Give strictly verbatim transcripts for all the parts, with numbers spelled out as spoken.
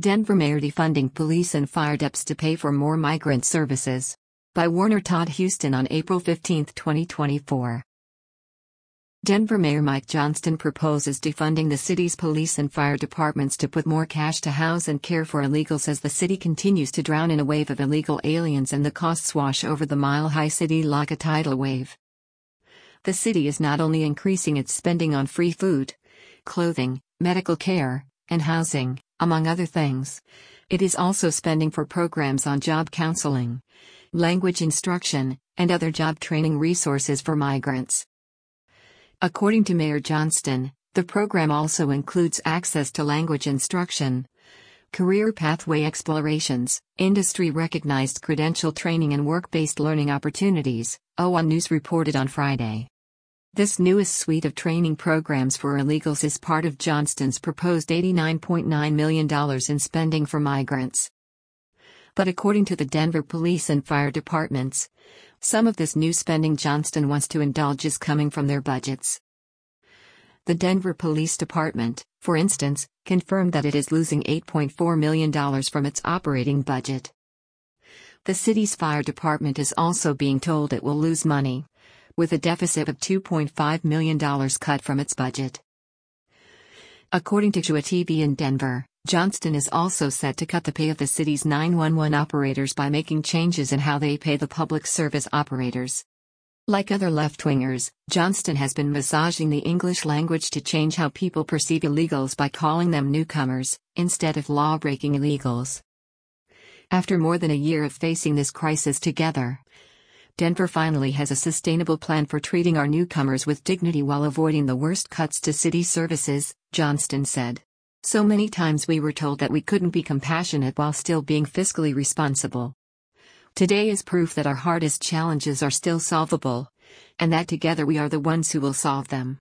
Denver Mayor defunding police and fire departments to pay for more migrant services. By Warner Todd Huston on April fifteenth, twenty twenty-four. Denver Mayor Mike Johnston proposes defunding the city's police and fire departments to put more cash to house and care for illegals as the city continues to drown in a wave of illegal aliens and the costs wash over the mile-high city like a tidal wave. The city is not only increasing its spending on free food, clothing, medical care, and housing, among other things. It is also spending for programs on job counseling, language instruction, and other job training resources for migrants. According to Mayor Johnston, the program also includes access to language instruction, career pathway explorations, industry-recognized credential training and work-based learning opportunities, O one News reported on Friday. This newest suite of training programs for illegals is part of Johnston's proposed eighty-nine point nine million dollars in spending for migrants. But according to the Denver Police and Fire Departments, some of this new spending Johnston wants to indulge is coming from their budgets. The Denver Police Department, for instance, confirmed that it is losing eight point four million dollars from its operating budget. The city's fire department is also being told it will lose money, with a deficit of two point five million dollars cut from its budget. According to Chua T V in Denver, Johnston is also set to cut the pay of the city's nine one one operators by making changes in how they pay the public service operators. Like other left-wingers, Johnston has been massaging the English language to change how people perceive illegals by calling them newcomers, instead of law-breaking illegals. After more than a year of facing this crisis together, Denver finally has a sustainable plan for treating our newcomers with dignity while avoiding the worst cuts to city services, Johnston said. So many times we were told that we couldn't be compassionate while still being fiscally responsible. Today is proof that our hardest challenges are still solvable, and that together we are the ones who will solve them.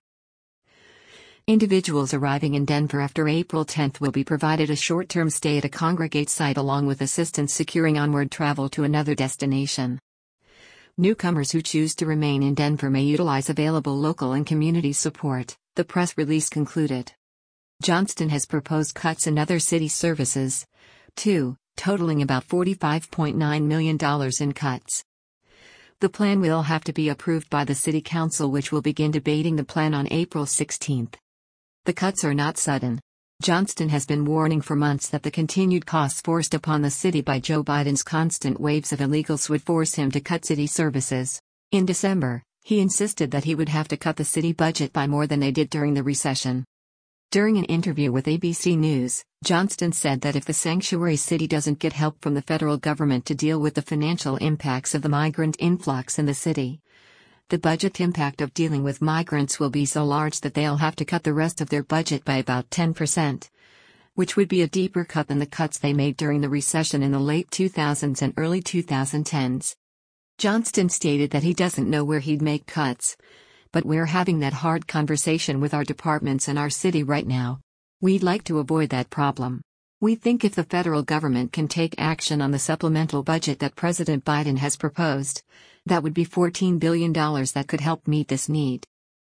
Individuals arriving in Denver after April tenth will be provided a short-term stay at a congregate site along with assistance securing onward travel to another destination. Newcomers who choose to remain in Denver may utilize available local and community support, the press release concluded. Johnston has proposed cuts in other city services, too, totaling about forty-five point nine million dollars in cuts. The plan will have to be approved by the City Council, which will begin debating the plan on April sixteenth. The cuts are not sudden. Johnston has been warning for months that the continued costs forced upon the city by Joe Biden's constant waves of illegals would force him to cut city services. In December, he insisted that he would have to cut the city budget by more than they did during the recession. During an interview with A B C News, Johnston said that if the sanctuary city doesn't get help from the federal government to deal with the financial impacts of the migrant influx in the city, the budget impact of dealing with migrants will be so large that they'll have to cut the rest of their budget by about ten percent, which would be a deeper cut than the cuts they made during the recession in the late two thousands and early twenty tens. Johnston stated that he doesn't know where he'd make cuts, but we're having that hard conversation with our departments and our city right now. We'd like to avoid that problem. We think if the federal government can take action on the supplemental budget that President Biden has proposed, that would be fourteen billion dollars that could help meet this need.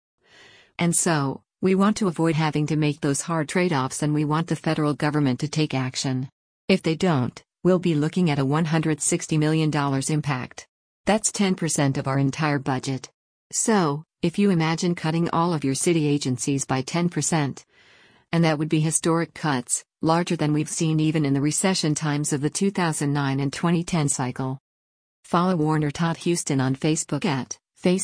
And so, we want to avoid having to make those hard trade-offs, and we want the federal government to take action. If they don't, we'll be looking at a one hundred sixty million dollars impact. That's ten percent of our entire budget. So, if you imagine cutting all of your city agencies by ten percent, and that would be historic cuts, larger than we've seen even in the recession times of the two thousand nine and twenty ten cycle. Follow Warner Todd Huston on Facebook at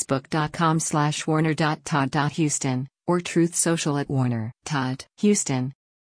facebook.com slash warner.todd.huston or Truth Social at Warner Todd Huston.